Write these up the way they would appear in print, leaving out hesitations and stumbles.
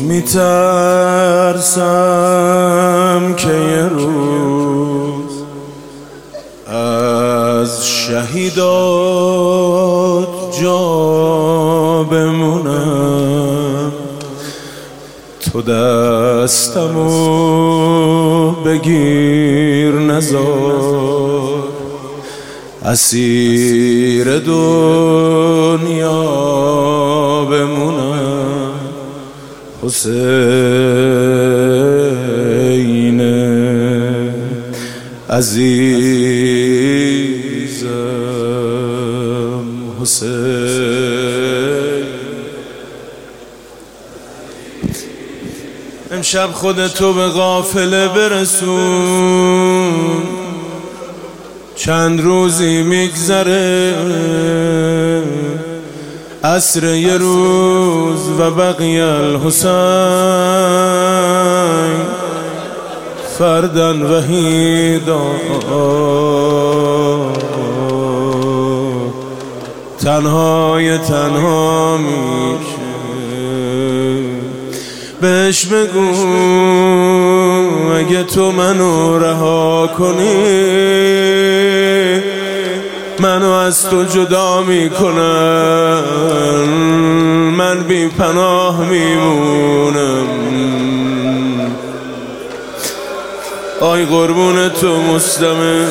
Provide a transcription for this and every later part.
میترسم که یه روز از شهیدات جا بمونم، تو دستمو بگیر نذار اسیر دنیا بمونم. حسین عزیزم، حسین. امشب خودتو به قافله برسون، چند روزی میگذره عصر یه روز و بقی الحسین فردن وحیدا، تنهای تنها میشه. بهش بگو اگه تو منو رها کنی منو از تو جدا میکنم، من بی پناه میمونم. آی قربون تو مستمع،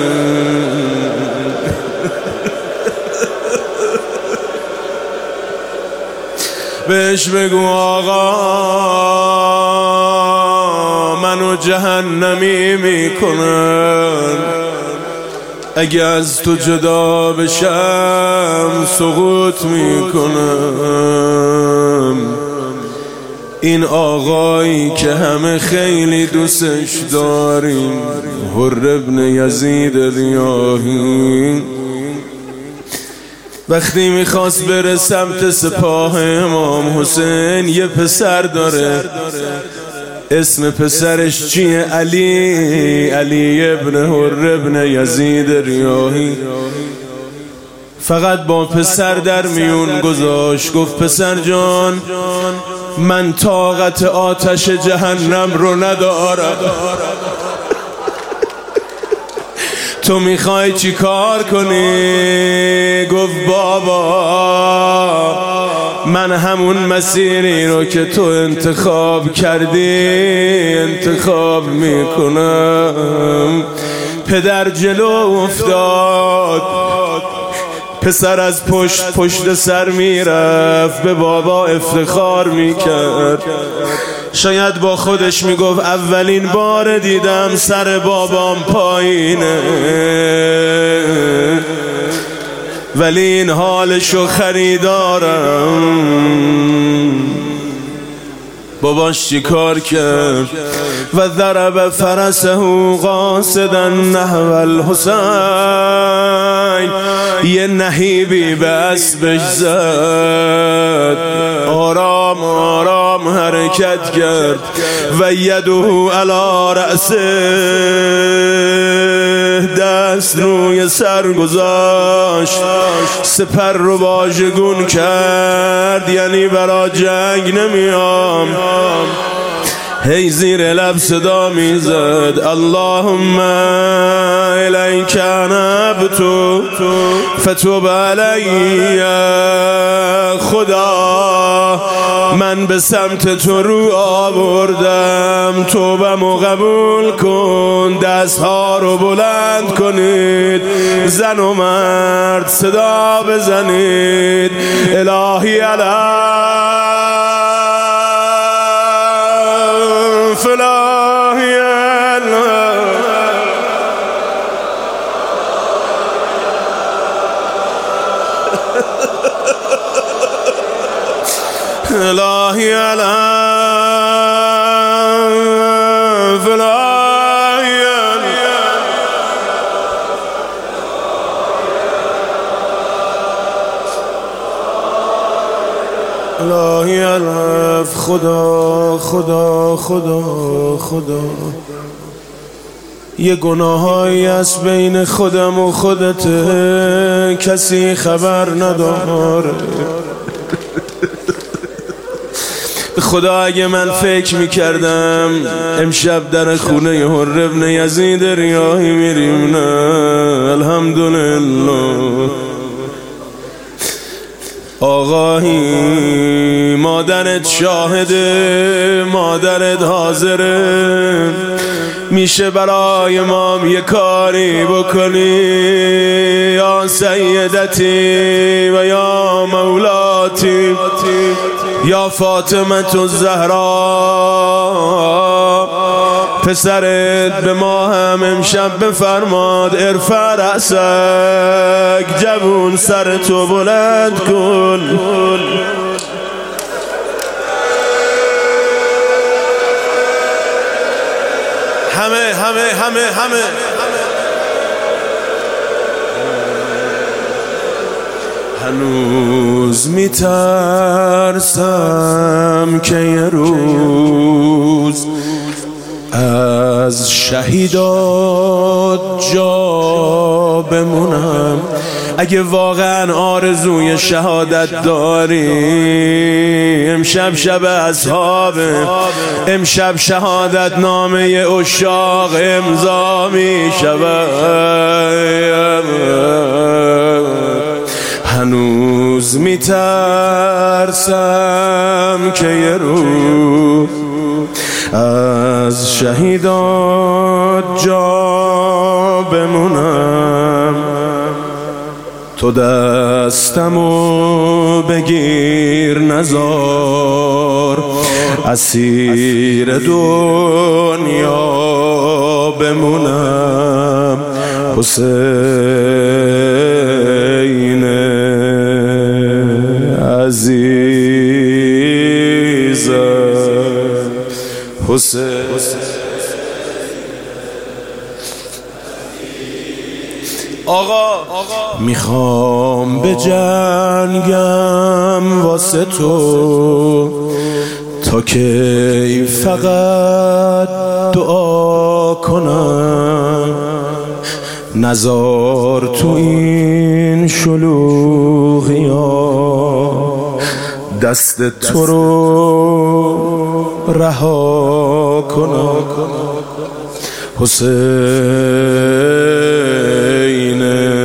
بهش بگو آقا منو جهنمی میکنن، اگه از تو جدا بشم سقوط میکنم. این آقایی که همه خیلی دوستش داریم، حر ابن یزید ریاحی، وقتی میخواست بره سمت سپاه امام حسین یه پسر داره، اسم پسرش چیه؟ علی ابن حر ابن یزید ریاحی. فقط با پسر در میون گذاشت، گفت پسر جان من طاقت آتش جهنم رو ندارم، تو میخوای چی کار کنی؟ گفت بابا من همون مسیری رو که تو انتخاب کردی انتخاب میکنم. پدر جلو افتاد، پسر از پشت سر میرفت، به بابا افتخار میکرد. شاید با خودش میگفت اولین بار دیدم سر بابام پایینه، ولی این حالشو خریدارم. باباش چی کار کرد؟ و ضرب فرسه قاصدا نحو الحسین، یه نهیبی به اسبش زد، آرام آرام حرکت کرد و یده علی رأسه، دست روی سر گذاشت، سپر رو واژگون کرد، یعنی برا جنگ نمیام. هی زیر لب صدا میزد اللهم الیک انبت فتوب علی، خدا من به سمت تو رو آوردم، توبه‌مو قبول کن. دستها رو بلند کنید، زن و مرد صدا بزنید الهی علی فلاحی الهی علی فلاحی الهی الف. خدا خدا خدا خدا، یه گناهایی از بین خودم و خودته کسی خبر نداره. به خدا اگه من فکر میکردم امشب در خونه حر ابن یزید ریاحی میریم، نه الحمدلله. آقایی مادرت شاهده، مادرت حاضره، میشه برای ما یه کاری بکنی یا سیدتی و یا مولاتی یا فاطمه الزهرا؟ پسرت به ما هم امشب بفرماد ارفع رأسک، جوون سر تو بلند کن. همه هنوز میترسم که یه روز از شهیدات جا بمونم. اگه واقعا آرزوی شهادت داری امشب شب اصحابه، امشب شهادت نامه عشاق امضا می شود. هنوز می ترسم که یه روز از شهیدات جا بمونم. تو دستمو بگیر نذار اسیر دنیا بمونم. حسین عزیزم، حسین آقا میخوام به جنگم واسه تو، تا کی فقط دعا کنم. نزار تو این شلوغی ها دست تو رو رها کنم. حسین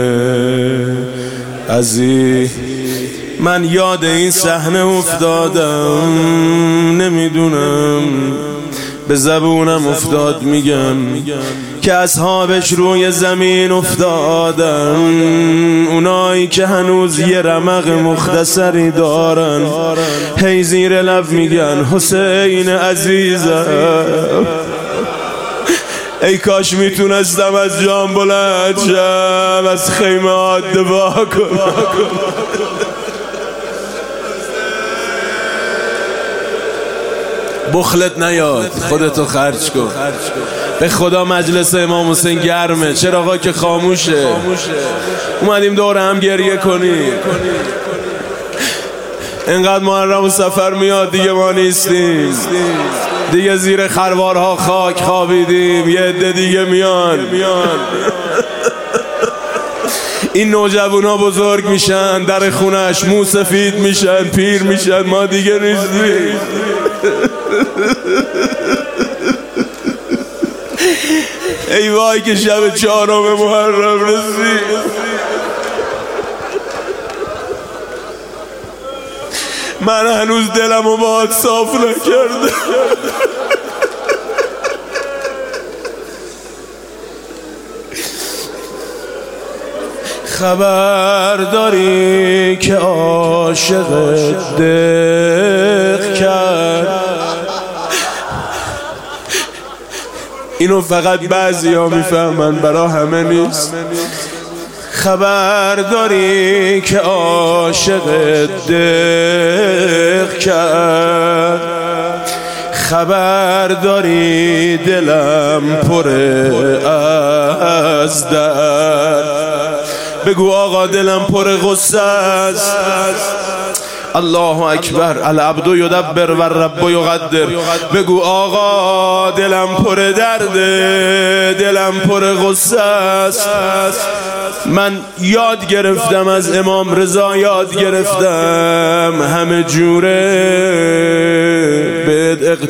عزیز، من یاد این صحنه افتادم، نمیدونم به زبونم افتاد میگم که اصحابش روی زمین افتادن، اونایی که هنوز یه رمق مختصری دارن، هی زیر لب میگن حسین عزیزم، ای کاش میتونستم از جام بلند شم، از خیمات دفاع کنم. بخلت نیاد، خودتو خرج کن. به خدا مجلس امام حسین گرمه، چراغا که خاموشه، اومدیم دور هم گریه کنیم. اینقدر محرم و سفر میاد دیگه ما نیستیم، دیگه زیر خروارها خاک خوابیدیم، یه عده دیگه میان. این نوجوانا بزرگ میشن، در خونش مو سفید میشن، پیر میشن، ما دیگه نیستیم. ای وای که شب 4 محرم رسید. من هنوز دلمو باهات صاف نکردم. خبر داری که عاشقت دق کرد؟ اینو فقط بعضیا میفهمن، برا همه نیست. خبر داری که عاشقت دق کرد؟ خبر داری دلم پره از درد؟ بگو آقا دلم پر غصه است. الله اکبر، العبد یدبر و الرب یقدر. بگو آقا دلم پر درده، دلم پر غصه است. من یاد گرفتم از امام رضا، یاد گرفتم همه جوره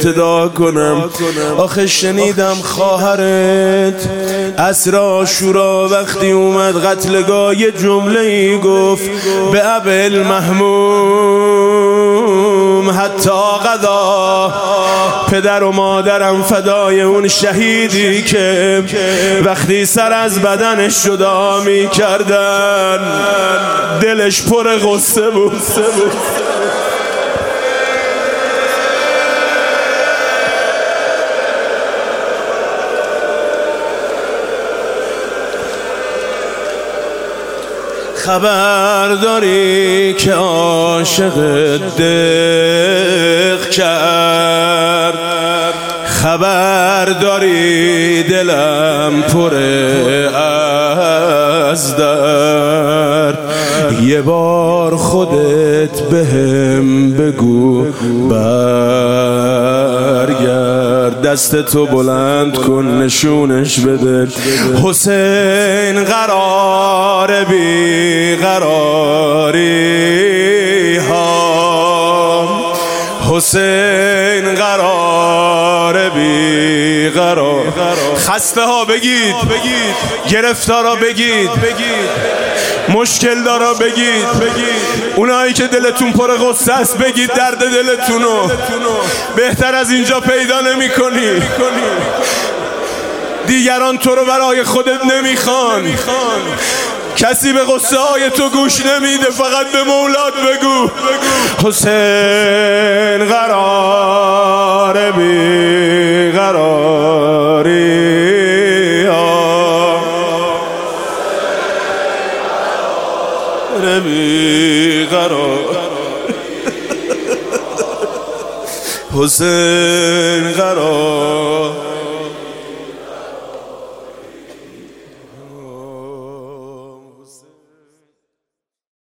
ابتدا کنم. آخه شنیدم خواهرت عصر عاشورا وقتی اومد قتلگاه یه جمله‌ای گفت به ابل محموم حتی قضا، پدر و مادرم فدای اون شهیدی که وقتی سر از بدنش جدا می کردن دلش پر غصه بود. خبر داری که عاشق دق کرد، خبر داری دلم پر از درد، یه بار خودت بهم بگو برگرد، دستتو بلند کن نشونش بده. حسین قرار بی قراری ها، حسین قرار بی قرار. خسته ها بگید، گرفتارا بگید، مشکل دارا بگید، اونایی که دلتون پر غصه است بگید درد دلتونو. بهتر از اینجا پیدا نمی کنی. دیگران تو رو برای خودت نمیخوان، کسی به غصه های تو گوش نمیده، فقط به مولات بگو حسین قرار بی قراری ها، بی قرار، حسین قرار